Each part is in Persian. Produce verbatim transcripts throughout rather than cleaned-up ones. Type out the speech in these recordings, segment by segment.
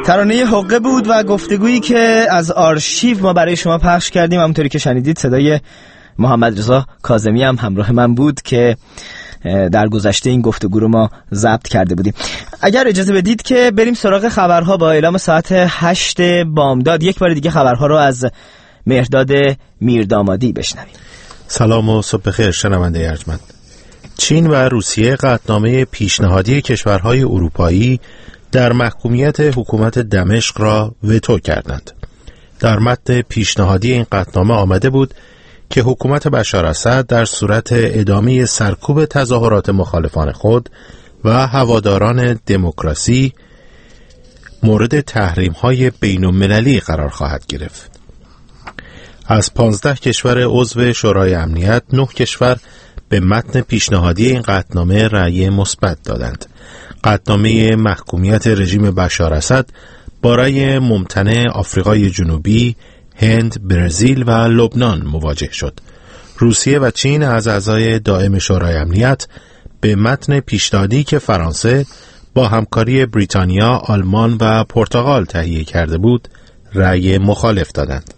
ترانه حقه بود و گفتگویی که از آرشیو ما برای شما پخش کردیم. همونطوری که شنیدید صدای محمد رضا کاظمی هم همراه من بود که در گذشته این گفتگو رو ما ضبط کرده بودیم. اگر اجازه بدید که بریم سراغ خبرها با اعلام ساعت هشت بامداد. یک بار دیگه خبرها رو از مهرداد میردامادی بشنویم. سلام و صبح بخیر شنونده ارجمند. چین و روسیه قطعنامه پیشنهادی کشورهای اروپایی در محکومیت حکومت دمشق را وتو کردند. در متن پیشنهادی این قطعنامه آمده بود که حکومت بشار اسد در صورت ادامه سرکوب تظاهرات مخالفان خود و هواداران دموکراسی مورد تحریم‌های بین‌المللی قرار خواهد گرفت. از پانزده کشور عضو شورای امنیت، نه کشور به متن پیشنهادی این قطعنامه رأی مثبت دادند. قطعنامه محکومیت رژیم بشار اسد با رأی ممتنع آفریقای جنوبی، هند، برزیل و لبنان مواجه شد. روسیه و چین از اعضای دائم شورای امنیت به متن پیشنهادی که فرانسه با همکاری بریتانیا، آلمان و پرتغال تهیه کرده بود، رأی مخالف دادند.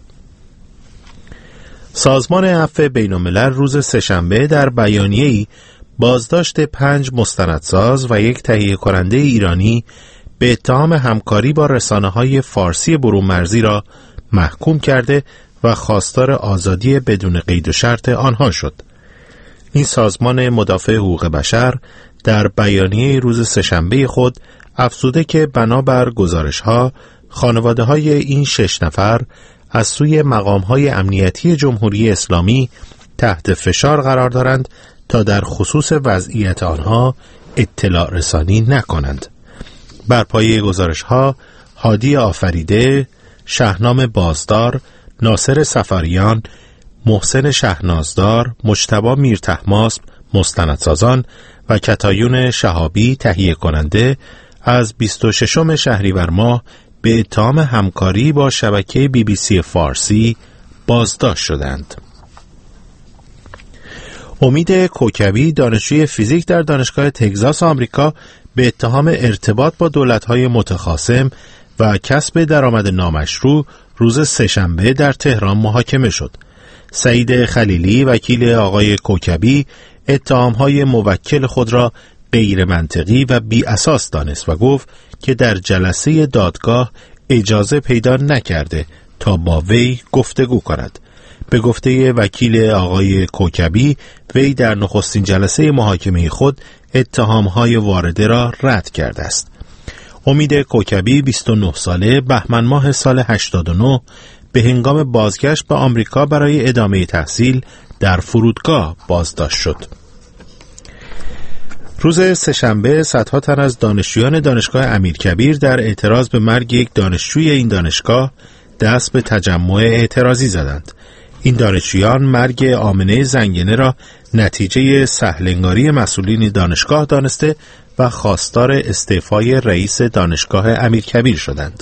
سازمان عفو بین‌الملل روز سه‌شنبه در بیانیه‌ای بازداشت پنج مستندساز و یک تهیه کننده ایرانی به اتهام همکاری با رسانه‌های فارسی برون‌مرزی را محکوم کرده و خواستار آزادی بدون قید و شرط آنها شد. این سازمان مدافع حقوق بشر در بیانیه روز سه‌شنبه خود افزوده که بنابر گزارش‌ها خانواده‌های این شش نفر از سوی مقام‌های امنیتی جمهوری اسلامی تحت فشار قرار دارند تا در خصوص وضعیت آنها اطلاع رسانی نکنند. بر پایه گزارش‌ها هادی آفریده، شهنام بازدار، ناصر سفاریان، محسن شهنازدار، مجتبی میرطهماسب مستندسازان و کتایون شهابی تهیه کننده از بیست و ششم شهریور ماه به اتهام همکاری با شبکه بی بی سی فارسی بازداشت شدند. امید کوکبی، دانشجوی فیزیک در دانشگاه تگزاس آمریکا، به اتهام ارتباط با دولت‌های متخاصم و کسب درآمد نامشروع روز سه‌شنبه در تهران محاکمه شد. سعید خلیلی، وکیل آقای کوکبی، اتهام‌های موکل خود را غیر منطقی و بی اساس دانست و گفت که در جلسه دادگاه اجازه پیدا نکرده تا با وی گفتگو کند. به گفته وکیل آقای کوکبی، وی در نخستین جلسه محاکمه خود اتهام‌های وارده را رد کرده است. امید کوکبی، بیست و نه ساله، بهمن ماه سال هشتاد و نه به هنگام بازگشت به آمریکا برای ادامه تحصیل در فرودگاه بازداشت شد. روز سه‌شنبه صدها تن از دانشجویان دانشگاه امیرکبیر در اعتراض به مرگ یک دانشجوی این دانشگاه دست به تجمع اعتراضی زدند. این دانشجویان مرگ آمنه زنگنه را نتیجه سهلنگاری مسئولین دانشگاه دانسته و خواستار استعفای رئیس دانشگاه امیرکبیر شدند.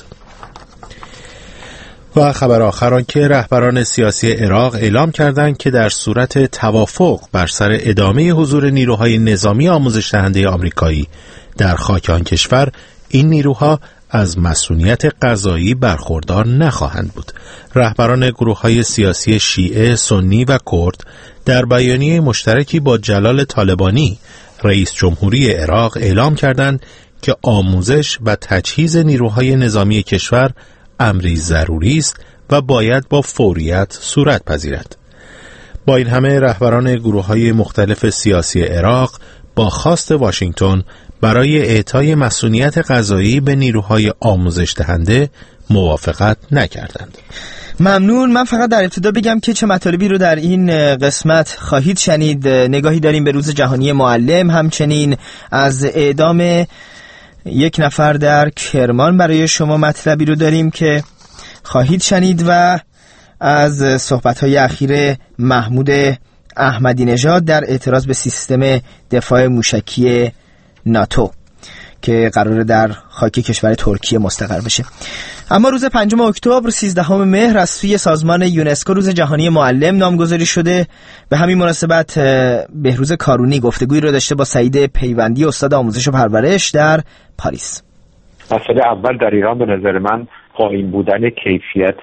و خبر آخر آن که رهبران سیاسی عراق اعلام کردند که در صورت توافق بر سر ادامه حضور نیروهای نظامی آموزش دهنده آمریکایی در خاک آن کشور، این نیروها از مسئولیت قضایی برخوردار نخواهند بود. رهبران گروه‌های سیاسی شیعه، سنی و کرد در بیانیه مشترکی با جلال طالبانی، رئیس جمهوری عراق، اعلام کردند که آموزش و تجهیز نیروهای نظامی کشور امری ضروری است و باید با فوریت صورت پذیرد. با این همه رهبران گروه‌های مختلف سیاسی عراق با خواست واشنگتن برای اعطای مسئولیت قضایی به نیروهای آموزش دهنده موافقت نکردند. ممنون. من فقط در ابتدا بگم که چه مطالبی رو در این قسمت خواهید شنید. نگاهی داریم به روز جهانی معلم، همچنین از اعدام یک نفر در کرمان برای شما مطلبی رو داریم که خواهید شنید و از صحبت‌های اخیر محمود احمدی نژاد در اعتراض به سیستم دفاع موشکی ناتو که قراره در خاک کشور ترکیه مستقر بشه. اما روز پنجم اکتبر سیزدهم مهر از سوی سازمان یونسکو روز جهانی معلم نامگذاری شده. به همین مناسبت بهروز کارونی گفتگویی رو داشته با سعید پیوندی، استاد آموزش و پرورش در پاریس. مسئله اول در ایران به نظر من پایین بودن کیفیت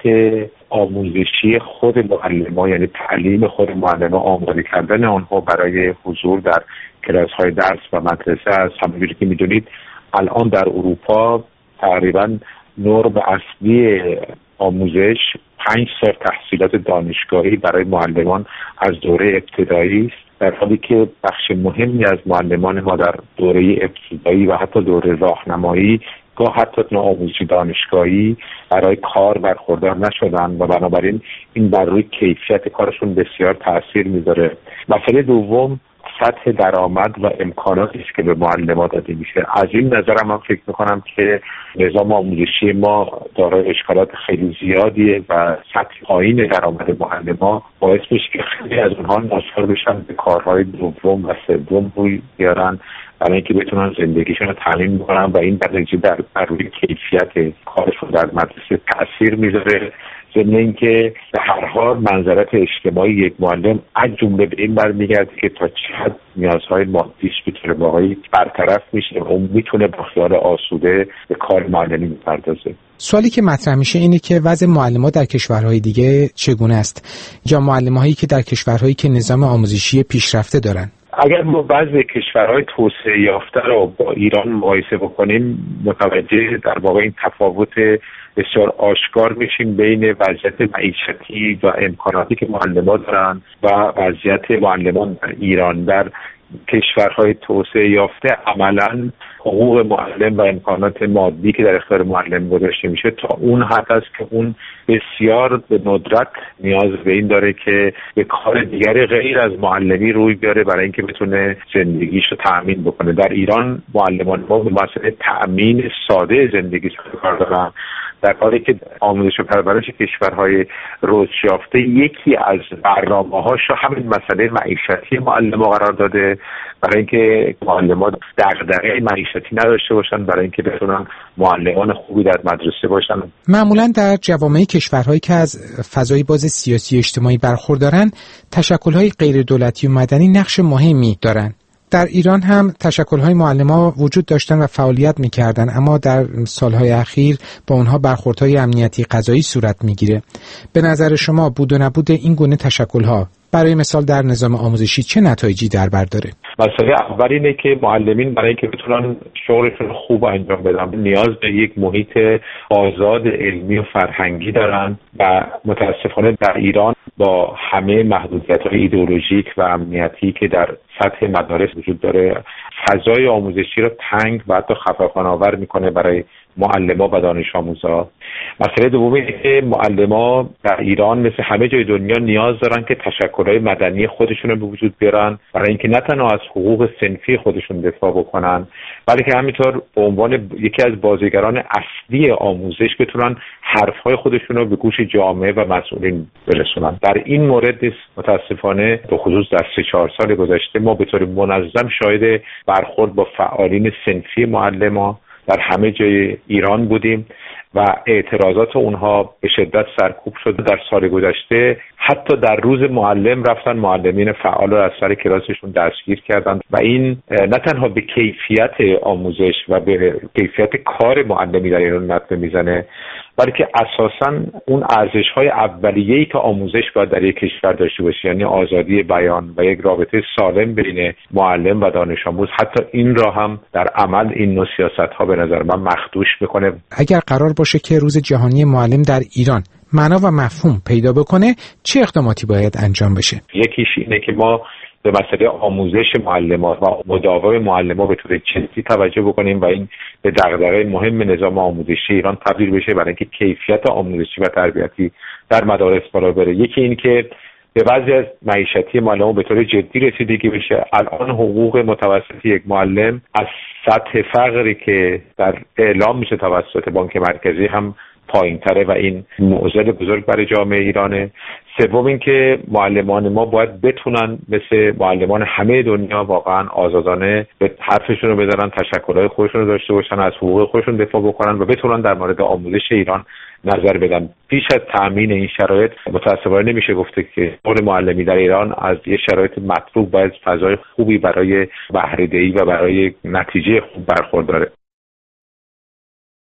آموزشی خود معلمان، یعنی تعلیم خود معلمان، آماده کردن آنها برای حضور در کلاس‌های درس و مدرسه است. همونجوری که می‌دونید الان در اروپا تقریباً نرم اصلی آموزش پنج سال تحصیلات دانشگاهی برای معلمان از دوره ابتدایی است، در حالی که بخش مهمی از معلمان ما در دوره ابتدایی و حتی دوره راهنمایی گاه حتی آموزش دانشگاهی برای کار برخوردار نشدن و بنابراین این بر روی کیفیت کارشون بسیار تاثیر میذاره. مسئله دوم سطح درآمد و امکاناتی است که به معلمان داده میشه. از این نظر من فکر میکنم که نظام آموزشی ما دارای اشکالات خیلی زیادیه و سطح پایین درآمد معلمان باعث میشه که خیلی از اونها ناچار بشن به کارهای دوم و سوم روی بیارن برای اینکه بتونن زندگیشون رو تامین بکنن و این در نتیجه در بر روی کیفیت کارشون در مدرسه تاثیر میذاره. ضمن اینکه به هر حال منظرت اجتماعی یک معلم از جمله به این برمیگرده که تا چه حد نیازهای مادیش بتونه واقعی برطرف میشه و اون میتونه با خیال آسوده به کار معلمی بپردازه. سوالی که مطرح میشه اینه که وضع معلم‌ها در کشورهای دیگه چگونه است؟ یا معلم‌هایی که در کشورهایی که نظام آموزشی پیشرفته دارن؟ اگر ما بعضی کشورهای توسعه یافته رو با ایران مقایسه بکنیم متوجه در واقع این تفاوت بسیار آشکار میشیم بین وضعیت معیشتی و امکاناتی که معلمان دارن و وضعیت معلمان در ایران. در کشورهای توسعه یافته عملاً حقوق معلم و امکانات مادی که در اختیار معلم گذاشته میشه تا اون حد است که اون بسیار به ندرت نیاز به این داره که به کار دیگری غیر از معلمی روی بیاره برای اینکه بتونه زندگیش رو تأمین بکنه. در ایران معلمان ما به مسئله تأمین ساده زندگی سر کار دارن، در حالی که آموزش و پرورش کشورهای رشد یافته یکی از برنامه‌هاش رو همین مسئله معیشتی معلم‌ها قرار داده برای اینکه معلم‌ها دغدغه معیشتی نداشته باشن، برای اینکه بتونن معلمان خوبی در مدرسه باشن. معمولاً در جوامع کشورهایی که از فضای باز سیاسی اجتماعی برخوردارن، تشکل‌های غیر دولتی و مدنی نقش مهمی دارن. در ایران هم تشکل‌های معلم‌ها وجود داشتن و فعالیت می‌کردن، اما در سال‌های اخیر با اونها برخوردهای امنیتی قضایی صورت می‌گیره. به نظر شما بود و نبود این گونه تشکل‌ها برای مثال در نظام آموزشی چه نتایجی در بر داره؟ مسئله اول اینه که معلمین برای اینکه بتونن شغلشون خوب انجام بدن نیاز به یک محیط آزاد علمی و فرهنگی دارن و متاسفانه در ایران با همه محدودیت‌های ایدئولوژیک و امنیتی که در سطح مدارس وجود داره فضای آموزشی رو تنگ و حتی خفقان‌آور میکنه برای معلما و دانش آموزا. مسئله دومی اینه که معلما در ایران مثل همه جای دنیا نیاز دارن که تشکل‌های مدنی خودشون رو به وجود بیارن برای اینکه نه تنها از حقوق صنفی خودشون دفاع بکنن بلکه همینطور به عنوان یکی از بازیگران اصلی آموزش بتونن حرف‌های خودشون رو به گوش جامعه و مسئولین برسونن. در این مورد متاسفانه به خصوص در سه چهار سال گذشته ما به طور منظم شاهد برخورد با فعالین صنفی معلما در همه جای ایران بودیم و اعتراضات اونها به شدت سرکوب شده. در سال گذشته حتی در روز معلم رفتن معلمین فعال رو از سر کلاسشون دستگیر کردن و این نه تنها به کیفیت آموزش و به کیفیت کار معلمی در ایران نقد میزنه بلکه اساساً اون ارزش‌های اولیه‌ای که آموزش باید در یک کشور داشته باشه، یعنی آزادی بیان و یک رابطه سالم بین معلم و دانش آموز، حتی این را هم در عمل این نوع سیاست‌ها به نظر من مخدوش میکنه. اگر قرار باشه که روز جهانی معلم در ایران معنا و مفهوم پیدا بکنه چه اقداماتی باید انجام بشه؟ یکیش اینه که ما به مسئله آموزش معلمان و مداوم معلمان به طور جدی توجه بکنیم و این به دغدغه مهم نظام آموزشی ایران تبدیل بشه برای اینکه کیفیت آموزشی و تربیتی در مدارس بالا بره. یکی این که به وضع از معیشتی معلمان به طور جدی رسیدگی بشه. الان حقوق متوسط یک معلم از سطح فقری که در اعلام میشه توسط بانک مرکزی هم پایین تره و این معضل بزرگ برای جامعه ایرانه. سوم این که معلمان ما باید بتونن مثل معلمان همه دنیا واقعا آزادانه به حرفشون رو بزنن، تشکل‌های خودشون رو داشته باشن، از حقوق خودشون دفاع بکنن و بتونن در مورد آموزش ایران نظر بدن. پیش از تامین این شرایط متأسفانه نمیشه گفته که شغل معلمی در ایران از یه شرایط مطلوب باید فضای خوبی برای بهره‌دهی و برای نتیجه خوب برخورداره.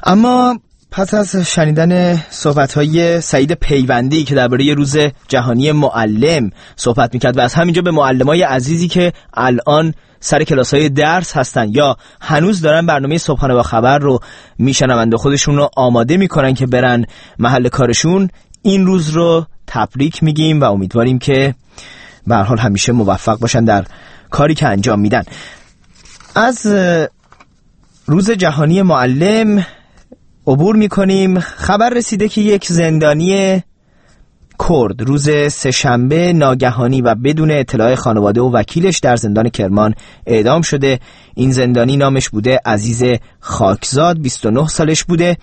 اما پس از شنیدن صحبت‌های سعید پیوندی که درباره روز جهانی معلم صحبت می‌کرد و از همینجا به معلمای عزیزی که الان سر کلاس‌های درس هستن یا هنوز دارن برنامه صبحانه با خبر رو میشنوند و خودشون رو آماده میکنن که برن محل کارشون، این روز رو تبریک میگیم و امیدواریم که به هر حال همیشه موفق باشن در کاری که انجام میدن. از روز جهانی معلم عبور میکنیم. خبر رسیده که یک زندانی کرد روز سه‌شنبه ناگهانی و بدون اطلاع خانواده و وکیلش در زندان کرمان اعدام شده. این زندانی نامش بوده عزیز خاکزاد، بیست و نه سالش بوده،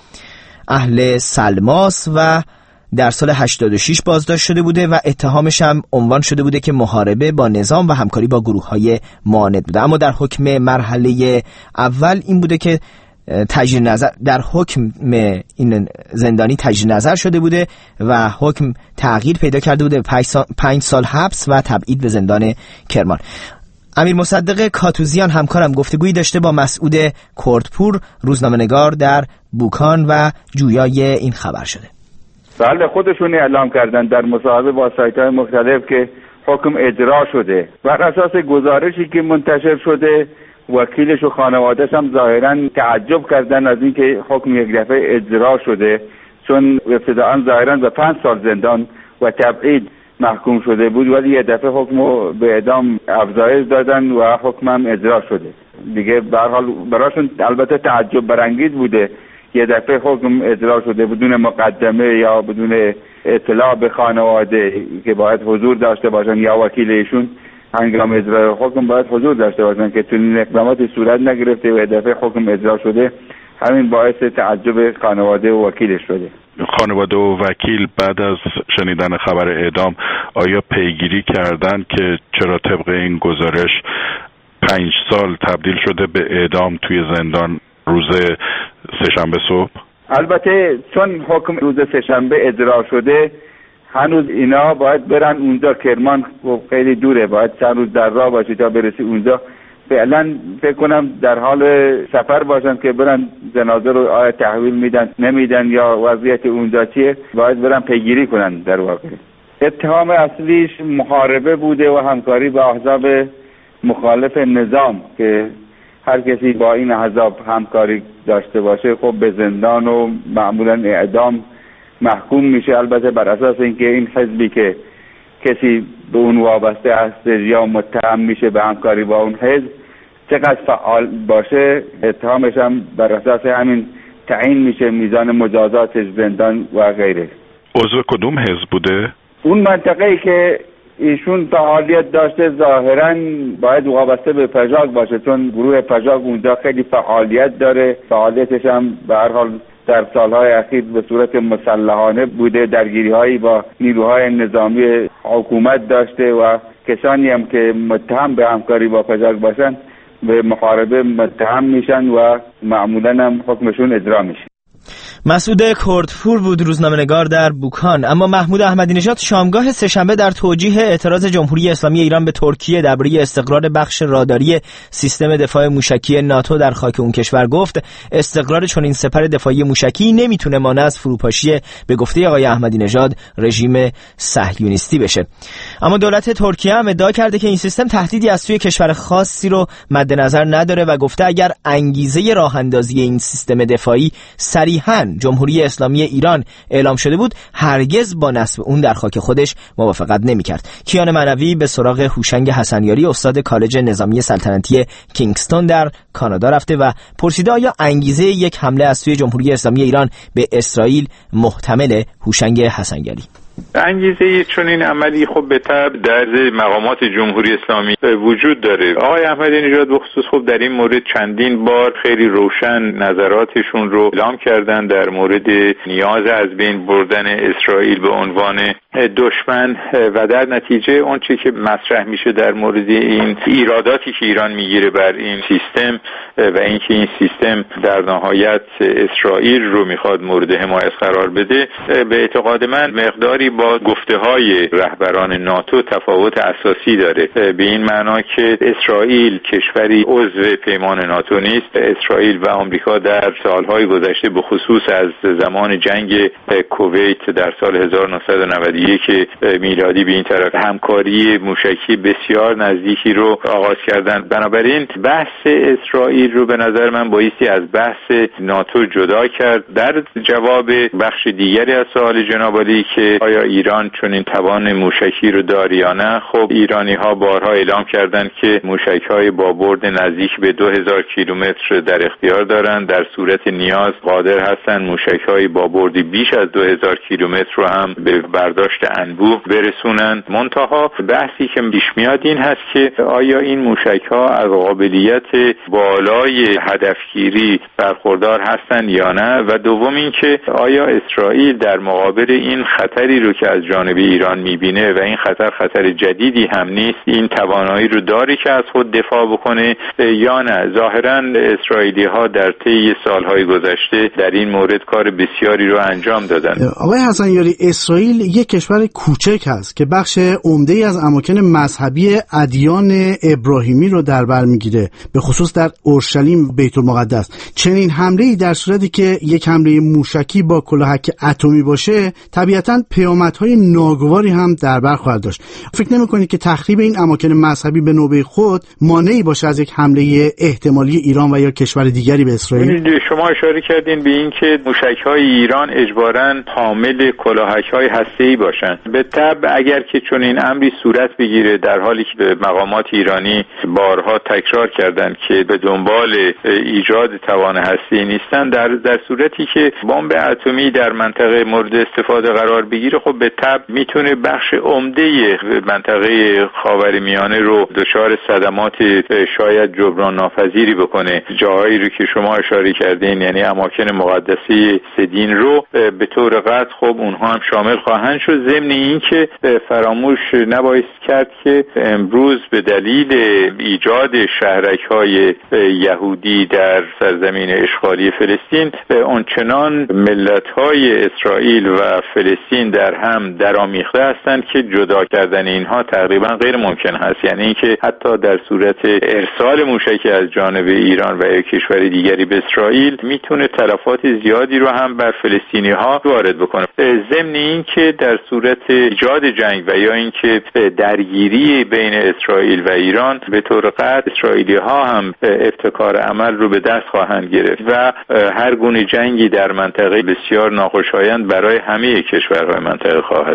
اهل سلماس و در سال هشتاد و شش بازداشت شده بوده و اتهامش هم عنوان شده بوده که محاربه با نظام و همکاری با گروه‌های معاند بوده. اما در حکم مرحله اول این بوده که تجدید نظر در حکم این زندانی تجدید نظر شده بوده و حکم تغییر پیدا کرده بوده، پنج سال حبس و تبعید به زندان کرمان. امیر مصدق کاتوزیان همکارم گفتگویی داشته با مسعود کردپور، روزنامه‌نگار در بوکان و جویای این خبر شده. بله، خودشون اعلام کردن در مصاحبه با سایت‌های مختلف که حکم اجرا شده. بر اساس گزارشی که منتشر شده، وکیلش و خانواده‌اش هم ظاهراً تعجب کردن از اینکه حکم یک دفعه اجرا شده، چون ابتداءً ظاهراً به پنج سال زندان و تبعید محکوم شده بود، ولی یک دفعه حکم رو به اعدام افزایش دادن و حکم هم اجرا شده. دیگه به هر حال براشون البته تعجب برانگیز بوده یه دفعه حکم اجرا شده بدون مقدمه یا بدون اطلاع به خانواده که باید حضور داشته باشن یا وکیل ایشون هنگام اجرای حکم باید حضور داشته باشن که چنین اقداماتی صورت نگرفته و یه دفعه حکم اجرا شده. همین باعث تعجب خانواده و وکیلش شده. خانواده و وکیل بعد از شنیدن خبر اعدام آیا پیگیری کردن که چرا طبق این گزارش پنج سال تبدیل شده به اعدام توی زندان روز سه‌شنبه صبح؟ البته چون حکم روز سه‌شنبه اجرا شده هنوز اینا باید برن اونجا. کرمان خیلی دوره، باید چند روز در راه باشی تا برسی اونجا. فعلا فکر کنم در حال سفر باشن که برن جنازه رو آیا تحویل میدن نمیدن یا وضعیت اونجا چیه، باید برن پیگیری کنن. در واقع اتهام اصلیش محاربه بوده و همکاری با احزاب مخالف نظام که هر کسی با این احزاب همکاری داشته باشه خب به زندان و معمولا اعدام محکوم میشه. البته بر اساس اینکه این حزبی که کسی به اون وابسته است یا متهم میشه به همکاری با اون حزب چقدر فعال باشه، اتهامش هم بر اساس همین تعیین میشه، میزان مجازاتش، زندان و غیره. عضو کدوم حزب بوده؟ اون منطقه‌ای که ایشون فعالیت داشته ظاهراً باید وابسته به پژاک باشه، چون گروه پژاک اونجا خیلی فعالیت داره. فعالیتش هم به هر حال در سالهای اخیر به صورت مسلحانه بوده، درگیری‌هایی با نیروهای نظامی حکومت داشته و کسانی هم که متهم به همکاری با پژاک باشن به محاربه متهم میشن و معمولاً هم حکمشون اجرا میشه. مسعود کردپور بود، روزنامه‌نگار در بوکان. اما محمود احمدی نژاد شامگاه سه‌شنبه در توجیه اعتراض جمهوری اسلامی ایران به ترکیه درباره استقرار بخش راداری سیستم دفاع موشکی ناتو در خاک اون کشور گفت استقرار چنین سپر دفاعی موشکی نمیتونه مانع از فروپاشی به گفته آقای احمدی نژاد رژیم صهیونیستی بشه. اما دولت ترکیه هم ادعا کرده که این سیستم تهدیدی از سوی کشور خاصی رو مد نظر نداره و گفته اگر انگیزه راه اندازی این سیستم دفاعی صریحاً جمهوری اسلامی ایران اعلام شده بود هرگز با نصب اون در خاک خودش موافقت نمی‌کرد. کیان معنوی به سراغ هوشنگ حسنیاری استاد کالج نظامی سلطنتی کینگستون در کانادا رفته و پرسیده آیا انگیزه یک حمله از سوی جمهوری اسلامی ایران به اسرائیل محتمل؟ هوشنگ حسنیاری: انگیزه چنین عملی خب به طبع در مقامات جمهوری اسلامی وجود داره. آقای احمدی نژاد بخصوص خب در این مورد چندین بار خیلی روشن نظراتشون رو اعلام کردن در مورد نیاز از بین بردن اسرائیل به عنوان دشمن و در نتیجه اون چیزی که مطرح میشه در مورد این ایراداتی که ایران میگیره بر این سیستم و اینکه این سیستم در نهایت اسرائیل رو میخواد مورد حمایت قرار بده، به اعتقاد من مقدار مقداری با گفته‌های رهبران ناتو تفاوت اساسی داره، به این معنا که اسرائیل کشوری عضو پیمان ناتو نیست. اسرائیل و آمریکا در سالهای گذشته به خصوص از زمان جنگ کویت در سال هزار و نهصد و نود و یک میلادی به این طرف همکاری موشکی بسیار نزدیکی رو آغاز کردن. بنابراین بحث اسرائیل رو به نظر من بایستی از بحث ناتو جدا کرد. در جواب بخش دیگری از سوال جناب عالی که آیا ایران چون این توان موشکی رو داره یا نه، خب ایرانی ها بارها اعلام کردند که موشک های با برد نزدیک به دو هزار کیلومتر در اختیار دارند. در صورت نیاز قادر هستند موشک های با بردی بیش از دو هزار کیلومتر رو هم به برداشت انبوه برسونند. منتها بحثی که پیش میاد این هست که آیا این موشک ها از قابلیت بالای هدفگیری برخوردار هستند یا نه، و دوم این که آیا اسرائیل در مقابل این خطری رو که از جانب ایران میبینه و این خطر خطر جدیدی هم نیست، این توانایی رو داره که از خود دفاع بکنه یا نه. ظاهرا اسرائیلی ها در طی سالهای گذشته در این مورد کار بسیاری رو انجام دادن. آقای حسن یاری، اسرائیل یک کشور کوچک هست که بخش عمده‌ای از اماکن مذهبی ادیان ابراهیمی رو در بر میگیره، به خصوص در اورشلیم بیت المقدس. چنین حمله‌ای در صورتی که یک حمله موشکی با کلاهک اتمی باشه، طبیعتاً پیامدهای ناگواری هم در بر خواهد داشت. فکر نمی‌کنید که تخریب این اماکن مذهبی به نوبه خود مانعی باشه از یک حمله احتمالی ایران و یا کشور دیگری به اسرائیل؟ شما اشاره کردین به این که موشک‌های ایران اجباراً حامل کلاهک‌های هسته‌ای باشند. به طبع اگر که چون این امری صورت بگیره، در حالی که به مقامات ایرانی بارها تکرار کردند که به دنبال ایجاد توان هسته‌ای نیستن، در در صورتی که بمب اتمی در منطقه مورد استفاده قرار بگیره، خب به طبع میتونه بخش عمده منطقه خاورمیانه رو دچار صدمات شاید جبران ناپذیری بکنه. جاهایی رو که شما اشاره کردین، یعنی اماکن مقدسه سدین رو به طور قطع خب اونها هم شامل خواهند شد. ضمن این که فراموش نباید کرد که امروز به دلیل ایجاد شهرک‌های یهودی در سرزمین اشغالی فلسطین، اونچنان ملت‌های اسرائیل و فلسطین در هم درآمیخته هستند که جدا کردن اینها تقریبا غیر ممکن هست. یعنی اینکه حتی در صورت ارسال موشکی از جانب ایران و یک کشور دیگری به اسرائیل میتونه تلفات زیادی رو هم بر فلسطینی‌ها وارد بکنه. ضمن این که در صورت ایجاد جنگ و یا اینکه درگیری بین اسرائیل و ایران، به طور قطع اسرائیلی‌ها هم ابتکار عمل رو به دست خواهند گرفت و هر گونه جنگی در منطقه بسیار ناخوشایند برای همه کشورهای منطقه خواهد.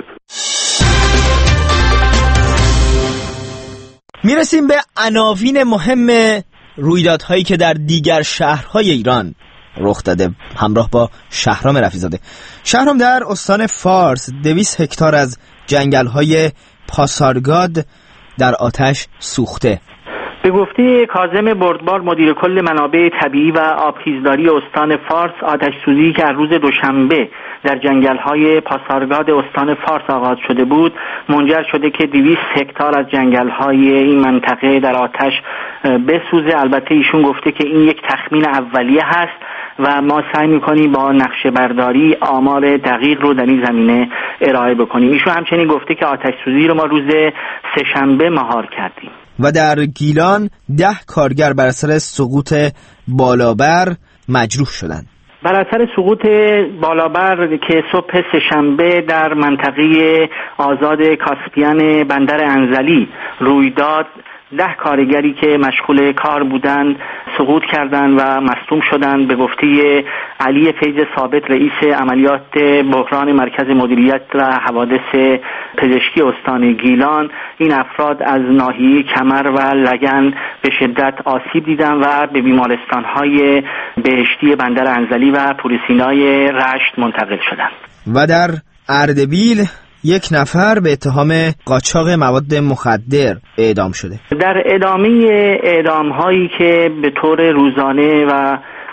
میرسیم به عناوین مهم رویدادهایی که در دیگر شهرهای ایران رخ داده، همراه با شهرام رفیع‌زاده. شهرام، در استان فارس دویست هکتار از جنگل‌های پاسارگاد در آتش سوخته. به گفته کاظم بردبار، مدیر کل منابع طبیعی و آبخیزداری استان فارس، آتش سوزی که از روز دوشنبه در جنگل‌های پاسارگاد استان فارس آغاز شده بود، منجر شده که دویست هکتار از جنگل‌های این منطقه در آتش بسوزه. البته ایشون گفته که این یک تخمین اولیه هست و ما سعی می‌کنیم با نقشه برداری آمار دقیق رو در این زمینه ارائه بکنیم. ایشون همچنین گفته که آتش سوزی رو ما روز سه‌شنبه مهار کردیم. و در گیلان ده کارگر بر اثر سقوط بالابر مجروح شدند. بر اثر سقوط بالابر که صبح سه‌شنبه در منطقه آزاد کاسپیان بندر انزلی روی داد، ده کارگری که مشغول کار بودند سقوط کردند و مصدوم شدند. به گفته علی فیض ثابت، رئیس عملیات بحران مرکز مدیریت و حوادث پزشکی استان گیلان، این افراد از ناحیه کمر و لگن به شدت آسیب دیدند و به بیمارستان‌های بهشتی بندر انزلی و پورسینای رشت منتقل شدند. و در اردبیل یک نفر به اتهام قاچاق مواد مخدر اعدام شده. در ادامه اعدام هایی که به طور روزانه و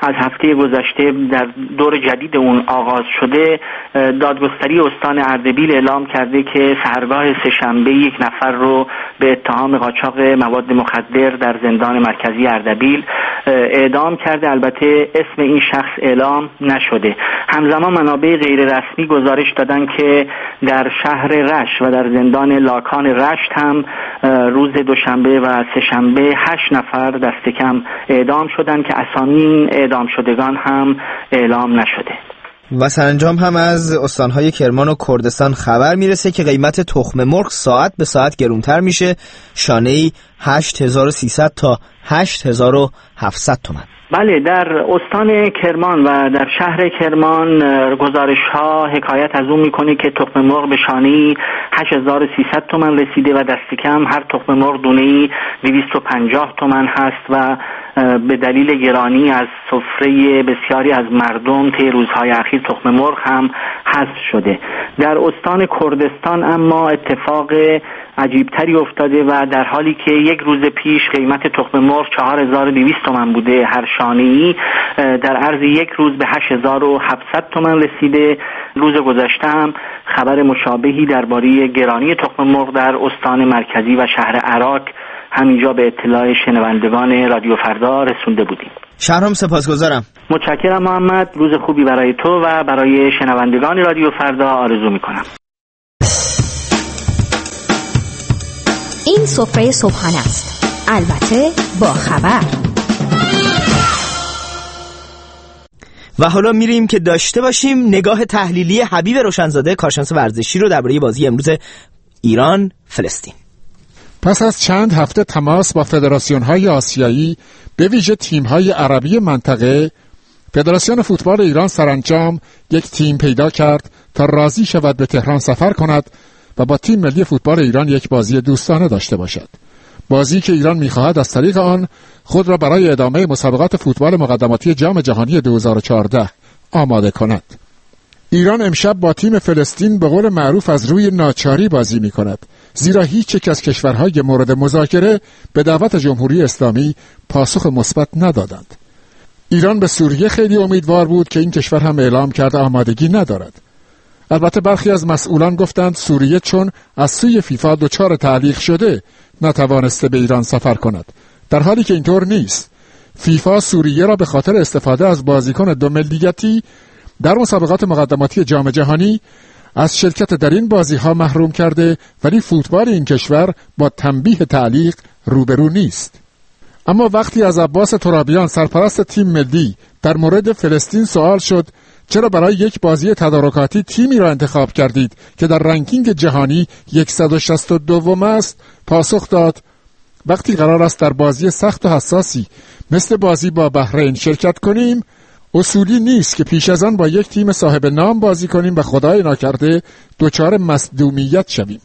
از هفته گذشته در دور جدید اون آغاز شده، دادگستری استان اردبیل اعلام کرده که سحرگاه سه‌شنبه یک نفر رو به اتهام قاچاق مواد مخدر در زندان مرکزی اردبیل اعدام کرده. البته اسم این شخص اعلام نشده. همزمان منابع غیر رسمی گزارش دادن که در شهر رشت و در زندان لاکان رشت هم روز دوشنبه و سه‌شنبه هشت نفر دست کم اعدام شدن که اسامی این اعدام شدگان هم اعلام نشده. و سرانجام هم از استانهای کرمان و کردستان خبر میرسه که قیمت تخم مرغ ساعت به ساعت گرونتر میشه، شانه‌ای هشت هزار و سیصد تا هشت هزار و هفتصد تومان. بله، در استان کرمان و در شهر کرمان گزارش ها حکایت از اون میکنه که تخم مرغ به شانه‌ای هشت هزار و سیصد تومان رسیده و دست کم هر تخم مرغ دونه‌ای دویست و پنجاه تومان هست و به دلیل گرانی از سفره بسیاری از مردم طی روزهای اخیر تخم مرغ هم حذف شده. در استان کردستان اما اتفاق عجیبتری افتاده و در حالی که یک روز پیش قیمت تخم مرغ چهار هزار و دویست تومان بوده هر شانه‌ای، در عرض یک روز به هشت هزار و هفتصد تومان رسیده. روز گذشته هم خبر مشابهی درباره گرانی تخم مرغ در استان مرکزی و شهر عراق همینجا به اطلاع شنوندگان رادیو فردا رسونده بودیم. شهرام سپاسگزارم. متشکرم محمد. روز خوبی برای تو و برای شنوندگان رادیو فردا آرزو میکنم. این سفره صبحانه است، البته با خبر. و حالا میریم که داشته باشیم نگاه تحلیلی حبیب روشنزاده کارشناس ورزشی رو درباره بازی امروز ایران فلسطین. پس از چند هفته تماس با فدراسیون‌های آسیایی به ویژه تیم‌های عربی منطقه، فدراسیون فوتبال ایران سرانجام یک تیم پیدا کرد تا راضی شود به تهران سفر کند و با تیم ملی فوتبال ایران یک بازی دوستانه داشته باشد. بازی که ایران می‌خواهد از طریق آن خود را برای ادامه مسابقات فوتبال مقدماتی جام جهانی دو هزار و چهارده آماده کند. ایران امشب با تیم فلسطین به قول معروف از روی ناچاری بازی می‌کند، زیرا هیچ یک از کشورهای مورد مذاکره به دعوت جمهوری اسلامی پاسخ مثبت ندادند. ایران به سوریه خیلی امیدوار بود که این کشور هم اعلام کرده آمادگی ندارد. البته برخی از مسئولان گفتند سوریه چون از سوی فیفا دچار تعلیق شده نتوانسته به ایران سفر کند، در حالی که اینطور نیست. فیفا سوریه را به خاطر استفاده از بازیکن دو ملیتی در مسابقات مقدماتی جام جهانی از شرکت در این بازی‌ها محروم کرده، ولی فوتبال این کشور با تنبیه تعلیق روبرو نیست. اما وقتی از عباس ترابیان سرپرست تیم ملی در مورد فلسطین سوال شد چرا برای یک بازی تدارکاتی تیمی را انتخاب کردید که در رنکینگ جهانی صد و شصت و دو است، پاسخ داد وقتی قرار است در بازی سخت و حساسی مثل بازی با بحرین شرکت کنیم، اصولی نیست که پیش از آن با یک تیم صاحب نام بازی کنیم و خدای ناکرده دچار مصدومیت شویم.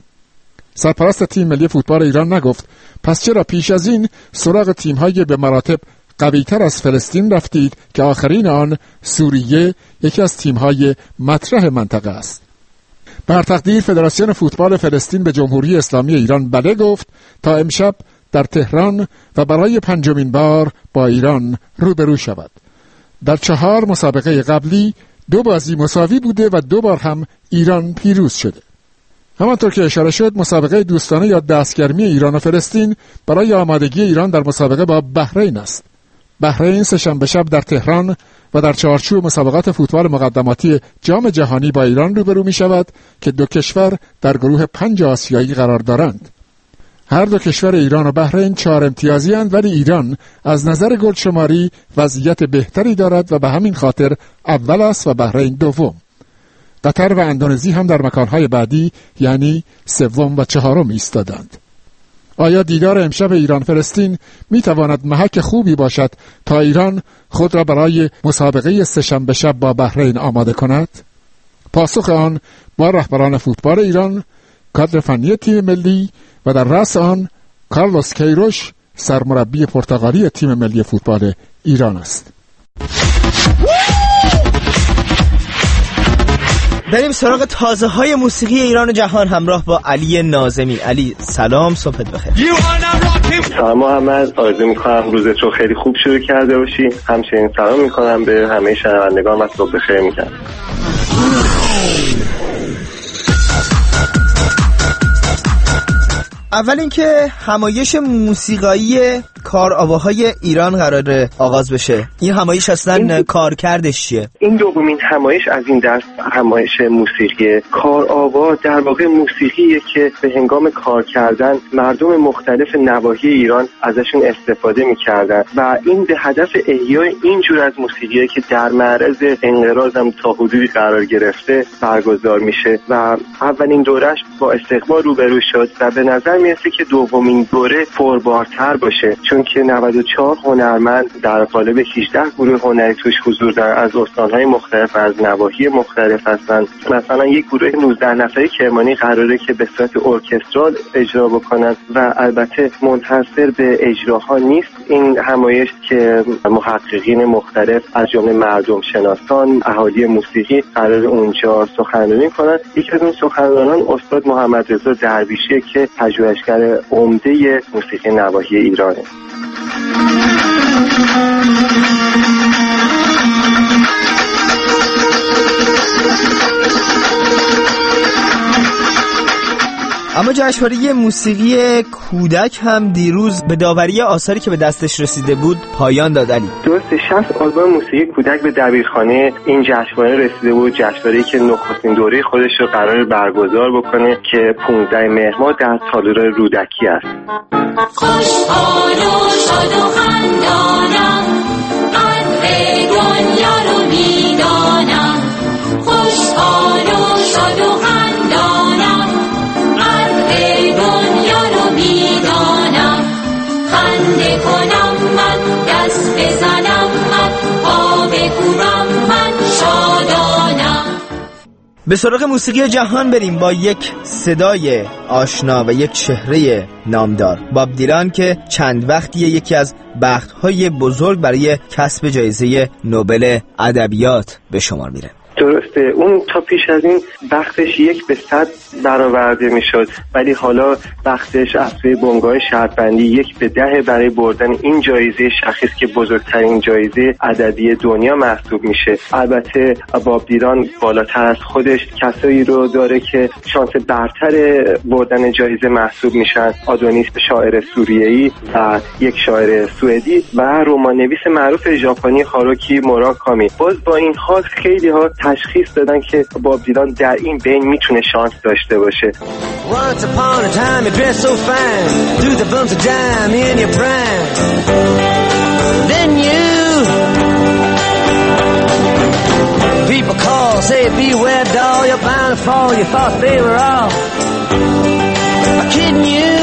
سرپرست تیم ملی فوتبال ایران نگفت پس چرا پیش از این سراغ تیم‌های به مراتب قوی‌تر از فلسطین رفتید که آخرین آن سوریه یکی از تیم‌های مطرح منطقه است. بر تقدیر فدراسیون فوتبال فلسطین به جمهوری اسلامی ایران بله گفت تا امشب در تهران و برای پنجمین بار با ایران روبرو شود. در چهار مسابقه قبلی دو بازی مساوی بوده و دو بار هم ایران پیروز شده. همانطور که اشاره شد مسابقه دوستانه یا دستگرمی ایران و فلسطین برای آمادگی ایران در مسابقه با بحرین است. بحرین سه‌شنبه شب در تهران و در چارچوب مسابقات فوتبال مقدماتی جام جهانی با ایران روبرو می شود که دو کشور در گروه پنج آسیایی قرار دارند. هر دو کشور ایران و بحرین چهار امتیازی اند، ولی ایران از نظر گل شماری وضعیت بهتری دارد و به همین خاطر اول است و بحرین دوم. قطر و اندونزی هم در مکانهای بعدی یعنی سوم و چهارم ایستادند. آیا دیدار امشب ایران فلسطین می تواند محک خوبی باشد تا ایران خود را برای مسابقه سه‌شنبه شب با بحرین آماده کند؟ پاسخ آن با رهبران فوتبال ایران، کادر فنی تیم ملی و در رأس آن کارلوس کیروش سرمربی پرتغالی تیم ملی فوتبال ایران است. بریم سراغ تازه های موسیقی ایران و جهان همراه با علی ناظمی. علی سلام، صبحت بخیر. سلام محمد، آرزو میکنم روزت رو خیلی خوب شروع کرده باشی. همچنین سلام میکنم به همه شنوندگان و صبح بخیر میگم. اول اینکه همایش موسیقایی کارآواهای ایران قراره آغاز بشه. این همایش اصلا این کارکردش چیه؟ این دومین همایش از این دست همایش موسیقی کارآوا، در واقع موسیقیه که به هنگام کار کردن مردم مختلف نواحی ایران ازشون استفاده میکردن و این به هدف احیای این جور از موسیقیه که در معرض انقراض هم تا حدودی قرار گرفته برگزار میشه و اولین دورش با استقبال روبرو شد و به نظر میرسه که دومین دوره پربارتر باشه، چون که نود و چهار هنرمند در قالب هجده گروه هنری توش حضور دارن، از استانهای مختلف، از نواحی مختلف هستن. مثلا یک گروه نوزده نفری کرمانی قراره که به صورت ارکسترال اجرا بکنن و البته منحصر به اجراها نیست این همایش که محققین مختلف از جمله مردم شناسان، اهالی موسیقی قرار اونجا سخنرانی کنن. یکی از اون سخنرانان استاد محمد رضا درویشی که پژوهشگر عمده موسیقی نواحی ایرانه. اما جشنواره موسیقی کودک هم دیروز به داوری آثاری که به دستش رسیده بود پایان داد. علی درسته، شصت آلبوم موسیقی کودک به دبیرخانه این جشنواره رسیده بود. جشنواره‌ای که نخستین دوره خودش رو قرار برگزار بکنه که پانزده مهر ماه در تالار رودکی است. خوشحال و شاد و خندانم، قدر دنیا رو میدانم. خوشحال و شاد و خندانم، قدر دنیا رو میدانم. خنده کنم من، دست بزنم من، پا بکوبم من، شادانم. به سراغ موسیقی جهان بریم با یک صدای آشنا و یک چهره نامدار، باب دیلان که چند وقتیه یکی از بخت‌های بزرگ برای کسب جایزه نوبل ادبیات به شمار میره. درسته، اون تا پیش از این بختش یک به صد برآورده میشد، ولی حالا بختش از سوی بنگاه شرطبندی یک به ده برای بردن این جایزه شخص که بزرگترین جایزه ادبی دنیا محسوب میشه. البته باب دیلان بالاتر از خودش کسایی رو داره که شانس برتر بردن جایزه محسوب میشن: آدونیس شاعر سوریه‌ای و یک شاعر سوئدی و رمان‌نویس معروف ژاپنی هاروکی موراکامی. باز با این حال خیلی ها تشخیص دادن که باب دیلان در این بین میتونه شانس داشته باشه. Once upon a time you dressed so fine, threw the bumps of dime in your prime. Then you people call, say beware doll, you're bound to fall. You thought they were all kidding you.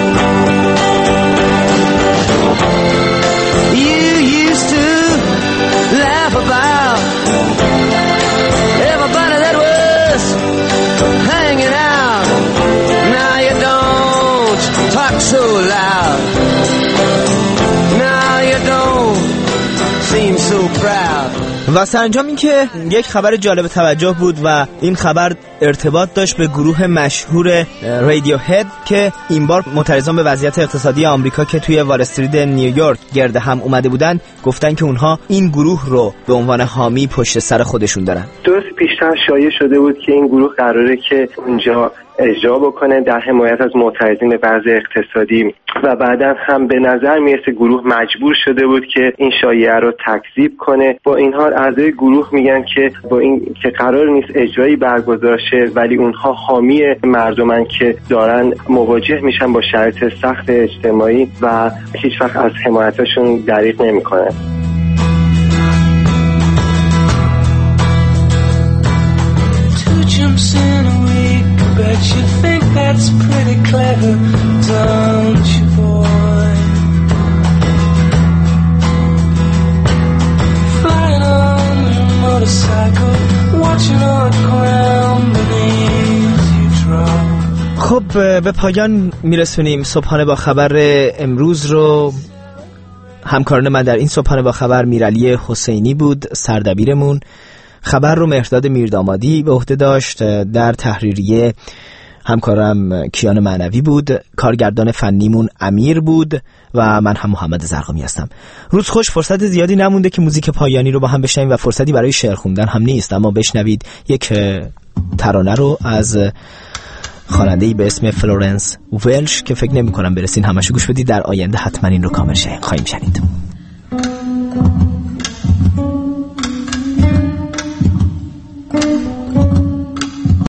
You used to laugh about everybody that was hanging out. Now you don't talk so loud. Now you don't seem so proud. و سرانجام این که یک خبر جالب توجه بود و این خبر ارتباط داشت به گروه مشهور رادیو هد که این بار معترضان به وضعیت اقتصادی آمریکا که توی وال استریت نیویورک گرد هم اومده بودن گفتن که اونها این گروه رو به عنوان حامی پشت سر خودشون دارن. درست پیشتر شایع شده بود که این گروه قراره که اونجا اجرا بکنه در حمایت از معترضین به وضع اقتصادی و بعدا هم به نظر میرسه گروه مجبور شده بود که این شایعه رو تکذیب کنه. با این حال اعضای گروه میگن که با این که قرار نیست اجرایی برگزار شه، ولی اونها حامی مردمن که دارن مواجه میشن با شرایط سخت اجتماعی و هیچ وقت از حمایتشون دریغ نمیکنن. Bet you think that's pretty clever, don't you, boy? Flying on your motorcycle, watching all the ground beneath you drop. خب به پایان میرسونیم صبحانه با خبر امروز رو. همکاران من در این صبحانه با خبر میرعلی حسینی بود سردبیرمون، خبر رو مهرداد میردامادی به عهده داشت، در تحریریه همکارم کیان معنوی بود، کارگردان فنیمون امیر بود و من هم محمد زرقامی هستم. روز خوش. فرصت زیادی نمونده که موزیک پایانی رو با هم بشنویم و فرصتی برای شعر خوندن هم نیست، اما بشنوید یک ترانه رو از خواننده‌ای به اسم فلورنس ولش که فکر نمی‌کنم برسین همشو گوش بدید، در آینده حتما این رو کامل خواهیم شنید.